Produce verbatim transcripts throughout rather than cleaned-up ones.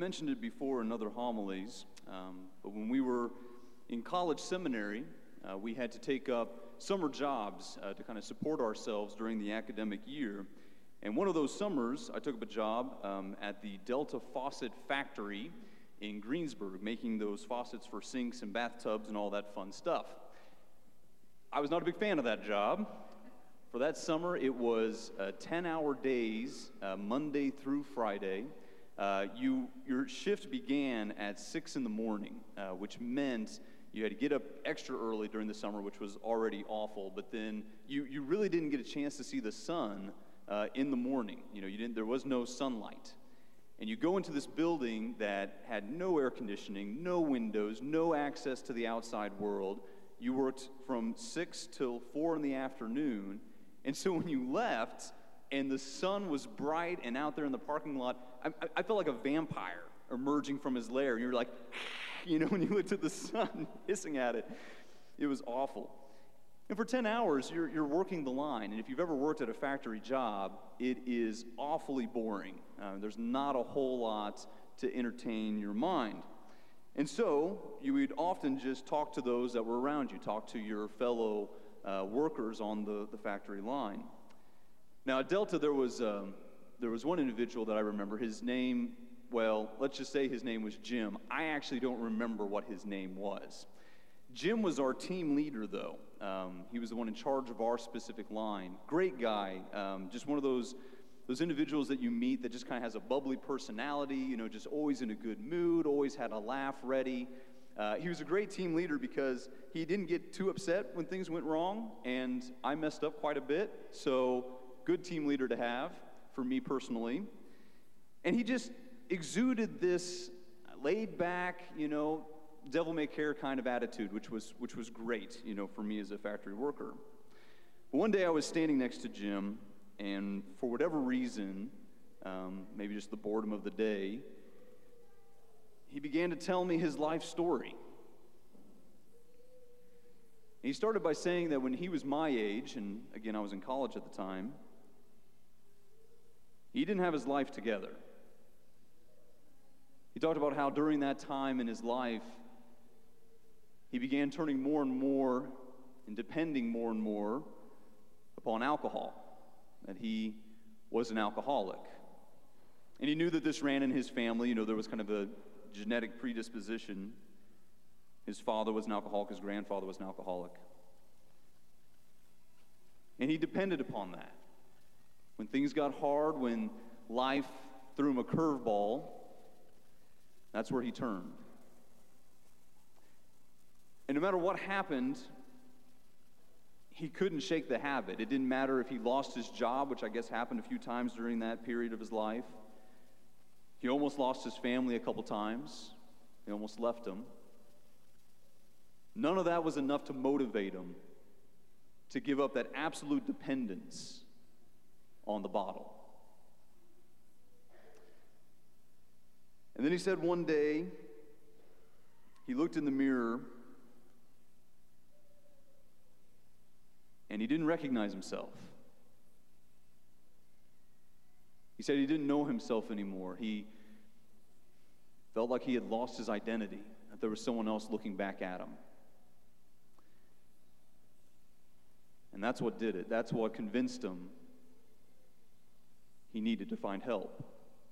mentioned it before in other homilies, um, but when we were in college seminary, uh, we had to take up summer jobs uh, to kind of support ourselves during the academic year. And one of those summers, I took up a job um, at the Delta Faucet Factory in Greensburg, making those faucets for sinks and bathtubs and all that fun stuff. I was not a big fan of that job. For that summer, it was uh, ten-hour days, uh, Monday through Friday. Uh, you, your shift began at six in the morning, uh, which meant you had to get up extra early during the summer, which was already awful. But then you, you really didn't get a chance to see the sun uh, in the morning. You know, you didn't. There was no sunlight, and you go into this building that had no air conditioning, no windows, no access to the outside world. You worked from six till four in the afternoon, and so when you left, and the sun was bright and out there in the parking lot, I, I felt like a vampire emerging from his lair. You were like, you know, when you looked at the sun, hissing at it. It was awful. And for ten hours, you're, you're working the line. And if you've ever worked at a factory job, it is awfully boring. Uh, there's not a whole lot to entertain your mind. And so you would often just talk to those that were around you, talk to your fellow uh, workers on the, the factory line. Now, at Delta, there was, um, there was one individual that I remember. His name, well, let's just say his name was Jim. I actually don't remember what his name was. Jim was our team leader, though. Um, he was the one in charge of our specific line. Great guy, um, just one of those, those individuals that you meet that just kind of has a bubbly personality, you know, just always in a good mood, always had a laugh ready. Uh, he was a great team leader because he didn't get too upset when things went wrong, and I messed up quite a bit, so good team leader to have for me personally. And he just exuded this laid back, you know, devil may care kind of attitude, which was which was great, you know, for me as a factory worker. But one day I was standing next to Jim, and for whatever reason, um, maybe just the boredom of the day, he began to tell me his life story. And he started by saying that when he was my age, and again, I was in college at the time, he didn't have his life together. He talked about how during that time in his life, he began turning more and more and depending more and more upon alcohol, that he was an alcoholic. And he knew that this ran in his family. You know, there was kind of a genetic predisposition. His father was an alcoholic, his grandfather was an alcoholic. And he depended upon that. When things got hard, when life threw him a curveball, that's where he turned. And no matter what happened, he couldn't shake the habit. It didn't matter if he lost his job, which I guess happened a few times during that period of his life. He almost lost his family a couple times. They almost left him. None of that was enough to motivate him to give up that absolute dependence on the bottle. And then he said one day, he looked in the mirror, and he didn't recognize himself. He said he didn't know himself anymore. He felt like he had lost his identity, that there was someone else looking back at him. And that's what did it. That's what convinced him he needed to find help.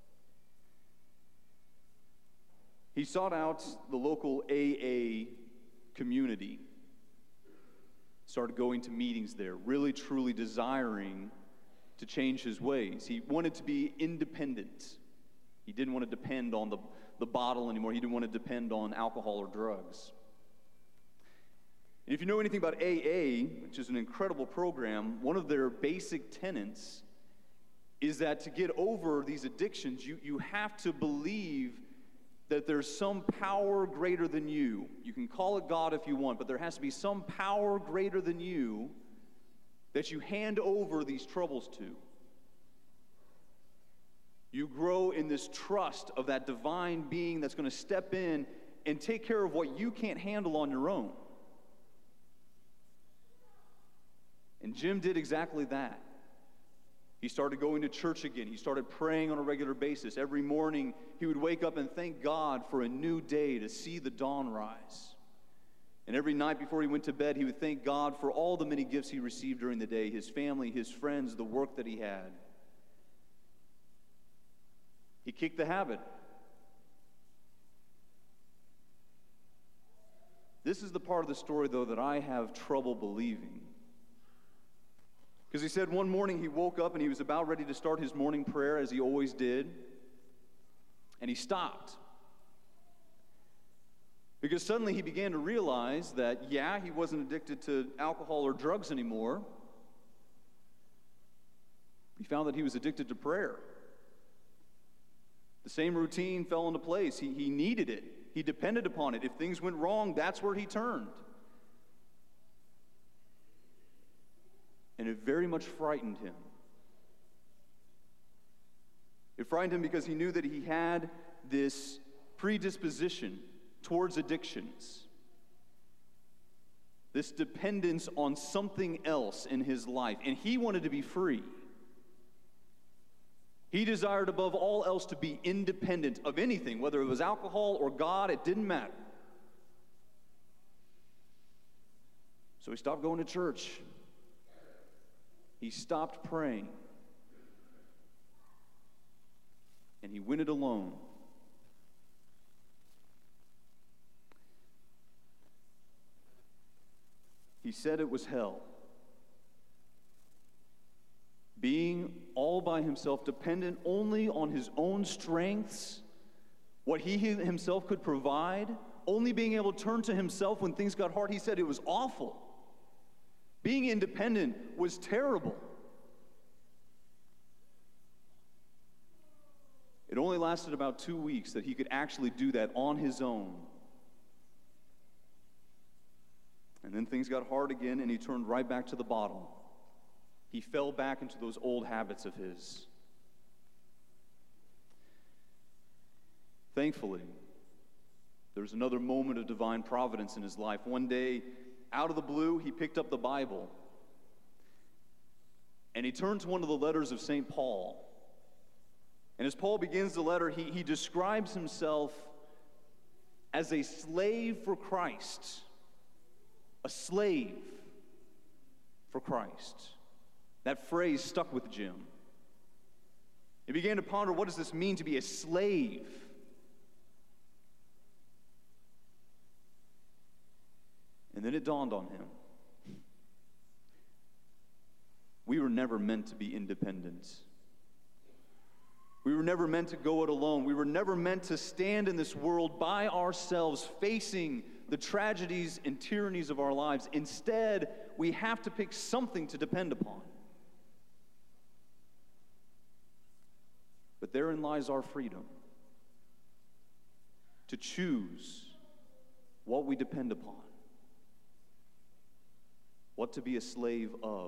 He sought out the local A A community, started going to meetings there, really truly desiring to change his ways. He wanted to be independent. He didn't want to depend on the, the bottle anymore. He didn't want to depend on alcohol or drugs. And if you know anything about A A, which is an incredible program, one of their basic tenets is that to get over these addictions, you, you have to believe that there's some power greater than you. You can call it God if you want, but there has to be some power greater than you that you hand over these troubles to. You grow in this trust of that divine being that's going to step in and take care of what you can't handle on your own. And Jim did exactly that. He started going to church again. He started praying on a regular basis. Every morning, he would wake up and thank God for a new day to see the dawn rise. And every night before he went to bed, he would thank God for all the many gifts he received during the day, his family, his friends, the work that he had. He kicked the habit. This is the part of the story, though, that I have trouble believing. Because he said one morning he woke up and he was about ready to start his morning prayer, as he always did, and he stopped. Because suddenly he began to realize that, yeah, he wasn't addicted to alcohol or drugs anymore. He found that he was addicted to prayer. The same routine fell into place. He, he needed it. He depended upon it. If things went wrong, that's where he turned. And it very much frightened him. It frightened him because he knew that he had this predisposition towards addictions, this dependence on something else in his life, and he wanted to be free. He desired above all else to be independent of anything, whether it was alcohol or God, it didn't matter. So he stopped going to church. He stopped praying. And he went it alone. He said it was hell. Being all by himself, dependent only on his own strengths, what he himself could provide, only being able to turn to himself when things got hard, he said it was awful. Being independent was terrible. It only lasted about two weeks that he could actually do that on his own. And then things got hard again, and he turned right back to the bottle. He fell back into those old habits of his. Thankfully, there was another moment of divine providence in his life. One day, out of the blue, he picked up the Bible, and he turned to one of the letters of Saint Paul. And as Paul begins the letter, he, he describes himself as a slave for Christ. A slave for Christ. That phrase stuck with Jim. He began to ponder, what does this mean to be a slave? And then it dawned on him. We were never meant to be independent. We were never meant to go it alone. We were never meant to stand in this world by ourselves, facing the tragedies and tyrannies of our lives. Instead, we have to pick something to depend upon. But therein lies our freedom, to choose what we depend upon, what to be a slave of.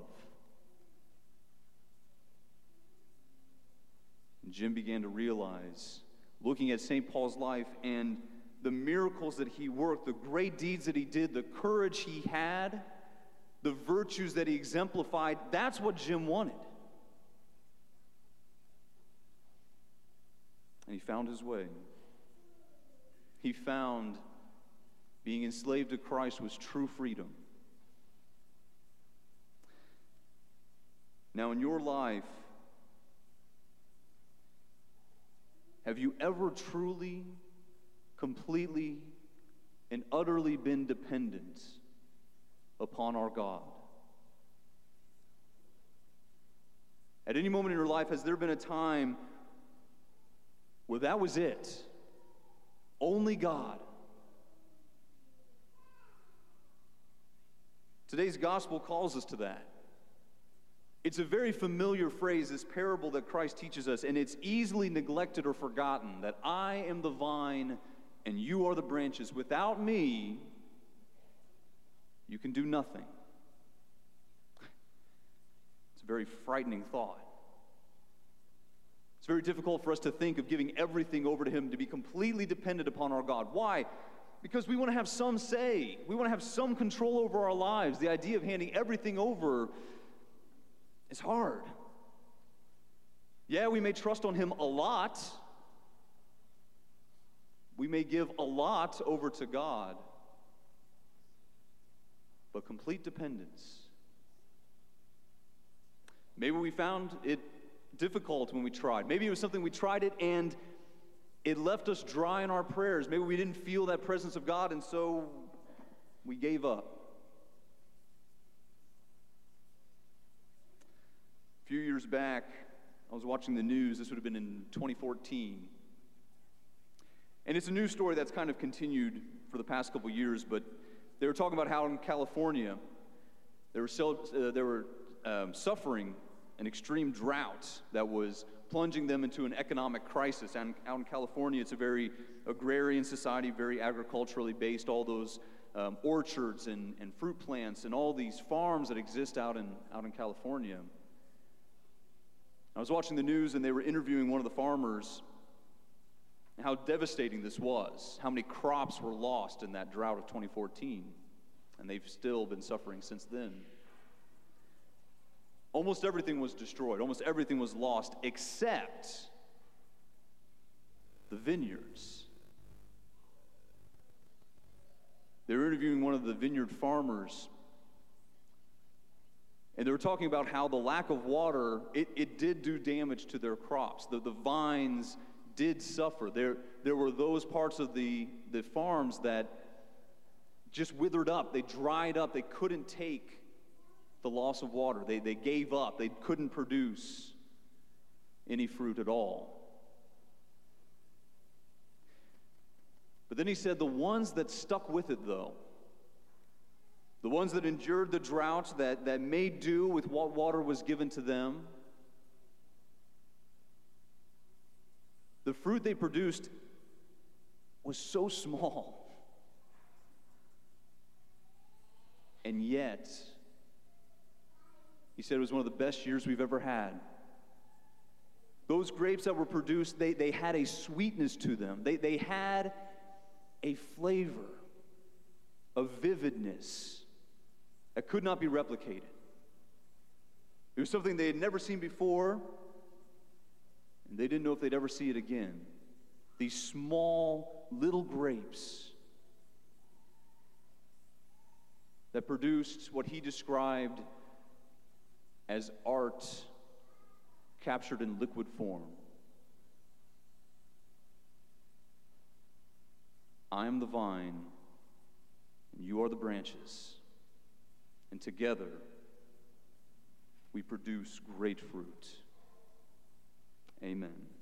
And Jim began to realize, looking at Saint Paul's life and the miracles that he worked, the great deeds that he did, the courage he had, the virtues that he exemplified, that's what Jim wanted. And he found his way. He found being enslaved to Christ was true freedom. Now, in your life, have you ever truly, completely, and utterly been dependent upon our God? At any moment in your life, has there been a time where that was it? Only God. Today's gospel calls us to that. It's a very familiar phrase, this parable that Christ teaches us, and it's easily neglected or forgotten, that I am the vine and you are the branches. Without me, you can do nothing. It's a very frightening thought. It's very difficult for us to think of giving everything over to Him, to be completely dependent upon our God. Why? Because we want to have some say. We want to have some control over our lives. The idea of handing everything over is hard. Yeah, we may trust on him a lot. We may give a lot over to God. But complete dependence. Maybe we found it difficult when we tried. Maybe it was something we tried it and it left us dry in our prayers. Maybe we didn't feel that presence of God, and so we gave up. A few years back, I was watching the news. This would have been in twenty fourteen. And it's a news story that's kind of continued for the past couple years, but they were talking about how in California, they were, uh, they were um, suffering an extreme drought that was plunging them into an economic crisis. And out in California, it's a very agrarian society, very agriculturally based. All those um, orchards and, and fruit plants and all these farms that exist out in, out in California. I was watching the news and they were interviewing one of the farmers and how devastating this was, how many crops were lost in that drought of twenty fourteen, and they've still been suffering since then. Almost everything was destroyed, almost everything was lost except the vineyards. They were interviewing one of the vineyard farmers, and they were talking about how the lack of water, it, it did do damage to their crops. The, the vines did suffer. There, there were those parts of the, the farms that just withered up. They dried up. They couldn't take the loss of water. They, they gave up. They couldn't produce any fruit at all. But then he said the ones that stuck with it, though, the ones that endured the drought, that, that made do with what water was given to them, the fruit they produced was so small. And yet, he said it was one of the best years we've ever had. Those grapes that were produced, they, they had a sweetness to them. They, they had a flavor, a vividness that could not be replicated. It was something they had never seen before, and they didn't know if they'd ever see it again. These small little grapes that produced what he described as art captured in liquid form. I am the vine, and you are the branches, and together we produce great fruit. Amen.